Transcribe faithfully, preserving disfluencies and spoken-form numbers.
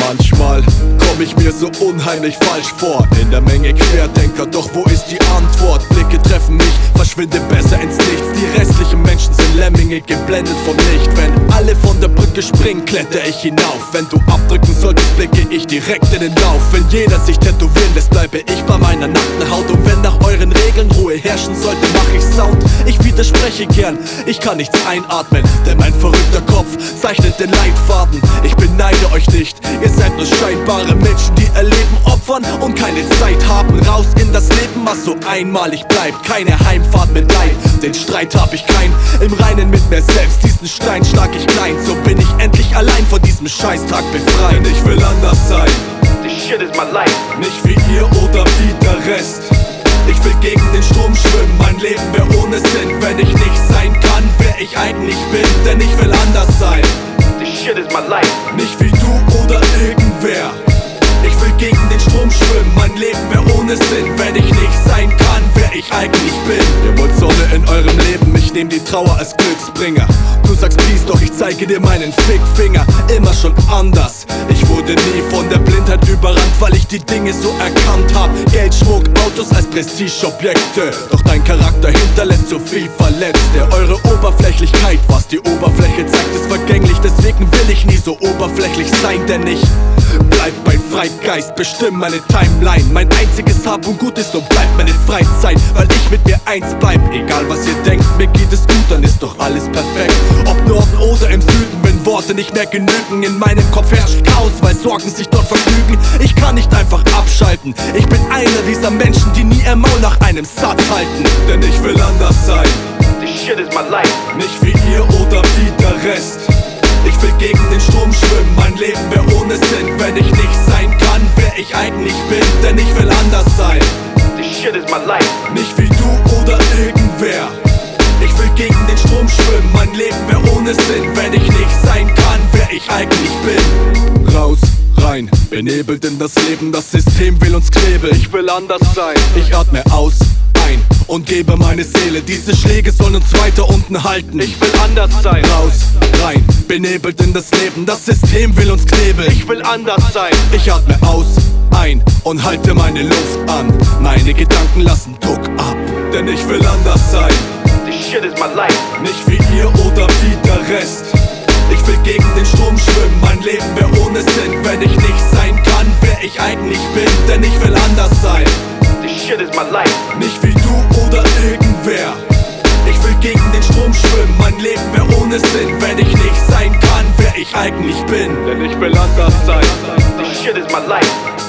Manchmal komm ich mir so unheimlich falsch vor, in der Menge Querdenker, doch wo ist die Antwort? Blicke treffen mich, verschwinde besser ins Nichts. Die restlichen Menschen sind Lemminge, geblendet vom Licht. Wenn alle von der Brücke springen, kletter ich hinauf. Wenn du abdrücken solltest, blicke ich direkt in den Lauf. Wenn jeder sich tätowieren lässt, bleibe ich bei meiner nackten Haut. Und wenn nach euren Regeln Ruhe herrschen sollte, mach ich Sound. Ich widerspreche gern, ich kann nichts einatmen, denn mein verrückter Kopf zeichnet den Leitfaden. Ich beneide euch nicht, ihr seid nur scheinbare Menschen, die ihr Leben opfern und keine Zeit haben. Raus in das Leben, was so einmalig bleibt. Keine Heimfahrt mit Leid, den Streit hab ich kein. Im Reinen mit mir selbst, diesen Stein schlag ich klein. So bin ich endlich allein von diesem Scheißtag befreit. Denn ich will anders sein, This shit is my life. nicht wie ihr oder wie der Rest. Ich will gegen den Strom schwimmen, mein Leben wär ohne Sinn, wenn ich nicht sein kann, wer ich eigentlich bin. Denn ich will anders sein, This shit is my life. nicht wie du oder irgendwer. Ich will gegen den Strom schwimmen, mein Leben wär ohne Sinn, wenn ich nicht sein kann, wer ich eigentlich bin. Ihr wollt Sonne in eurem Leben, ich nehm die Trauer als Glücksbringer. Du sagst Peace, doch ich zeige dir meinen Fickfinger. Immer schon anders, ich wurde nie von der Blindheit überrannt, weil ich die Dinge so erkannt hab. Geld, Schmuck, Autos als Prestigeobjekte, doch dein Charakter hinterlässt so viel Verletzte. Eure Oberflächlichkeit, was die Oberfläche zeigt, ist vergänglich. Deswegen will ich nie so oberflächlich sein, denn ich bleib bei Freigeist, bestimm meine Timeline. Mein einziges Hab und Gut ist und bleibt meine Freizeit, weil ich mit mir eins bleib. Egal was ihr denkt, mir geht es gut, dann ist doch alles perfekt. Ob Norden oder im Süden, wenn Worte nicht mehr genügen. In meinem Kopf herrscht Chaos, weil Sorgen sich dort vergnügen. Ich kann nicht einfach abschalten, ich bin einer dieser Menschen, die nie ihr Maul nach einem Satz halten. Denn ich will anders sein, This shit is my life. nicht wie ihr oder wie der Rest. Ich will gegen den Strom schwimmen, mein Leben wär ohne Sinn, wenn ich nicht sein kann, wer ich eigentlich bin. Denn ich will anders sein, This shit is my life. nicht wie du oder irgendwer. Ich will gegen den Strom schwimmen, mein Leben wär ohne Sinn, wenn ich nicht sein kann, wer ich eigentlich bin. Raus, rein, benebelt in das Leben, das System will uns knebeln. Ich will anders sein. Ich atme aus, ein und gebe meine Seele. Diese Schläge sollen uns weiter unten halten. Ich will anders sein. Raus, rein, benebelt in das Leben, das System will uns knebeln. Ich will anders sein. Ich atme aus, ein und halte meine Luft an. Meine Gedanken lassen Druck ab, denn ich will anders sein, This shit is my life. nicht wie ihr oder wie der Rest. Ich will gegen den Strom schwimmen, mein Leben wär ohne Sinn, wenn ich nicht sein kann, wer ich eigentlich bin. Denn ich will anders sein, This shit is my life. nicht wie du oder irgendwer. Ich will gegen den Strom schwimmen, mein Leben wär ohne Sinn, wenn ich nicht sein kann, wer ich eigentlich bin. Denn ich will anders sein. This shit is my life.